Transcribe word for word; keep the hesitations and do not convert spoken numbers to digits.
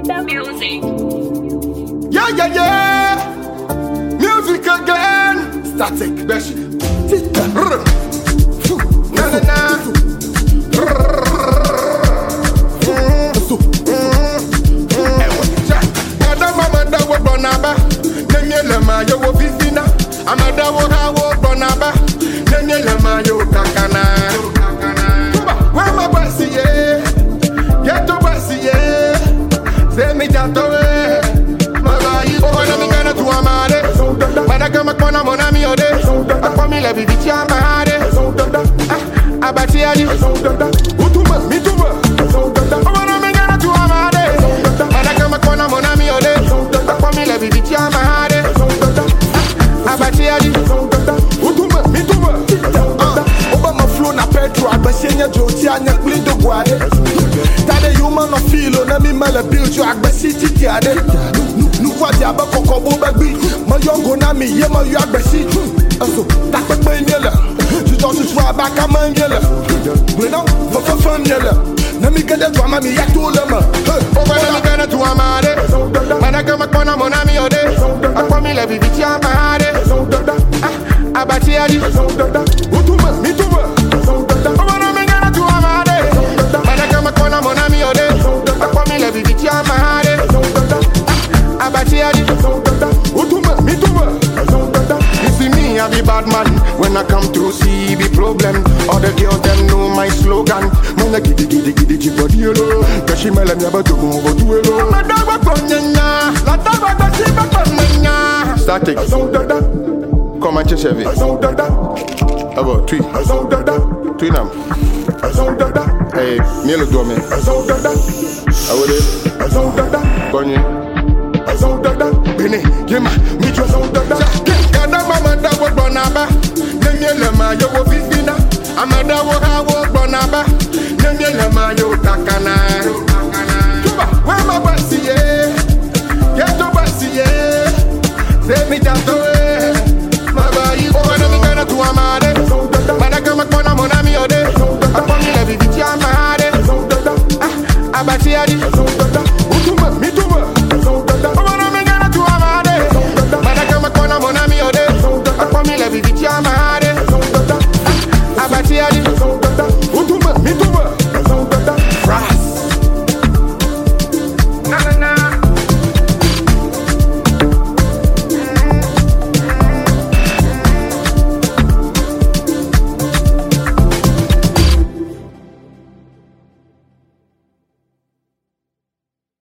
Music. Yeah, yeah, yeah. Music again. Static. Beshi. Tika. Na na na. Yo wo fifina, amada wo ha wo bonaba, nenye lama yo kakana. Kuba, where my bossy ye? Get to bossy ye. Say me jato we. Magai, oh when I'm gonna to amade. When I come up on a monami ode, I come in every bitch amade. Ah, abati ali. Utuma, me tuma. Oh when I'm gonna to amade. When I come up on a monami ode, I come in every bitch amade. Abati ali, utuma, mituma. Oba ma flow na Pedro, agbesienya joti anya blindo guade. Tade human no feel na mi mala build you agbesi titi ade. Nu kwati abako kobo bagbi, ma yongo na mi ye ma yu agbesi. Aso, tak pepe nyele. Tu t'en tu sois baka man nyele. Blena, fa fa fa nyele. Na mi gade to ama mi yato lema. Oba na mi gade to amade. Mana kama kona mona mi ode. Akwa mi le bibi amade. Abati ali, utuma, mituma. Oba na mi gade to amade. Mana kama kona mona mi ode. Akwa mi le bibi amade. Abati ali, utuma, mituma. You see me, I be bad man. When I come through, see the problem. All the girls them know my slogan. Mona gidi gidi gidi chibodi yolo. Kashi mela nyaba to go over to yolo. Ma dawa konyanya, la dawa da chiba konyanya. Static. Come and chase it. About three. Three nam. Hey, mielo dome. Awole. Konye. Bene, yema, mi jo. Kada mama da wo bonaba. Nenye lema yo wo fifina. Amada wo ha wo bonaba. Nenye lema yo kakana. Kuba, where my bossy ye? Get to bossy ye. Say me jato we. Mabai, oh when I'm gonna to amade. Mana kama kona mona mi ode. Akwa mi le bibi amade. Ah, abati ali. Utuma, mituma.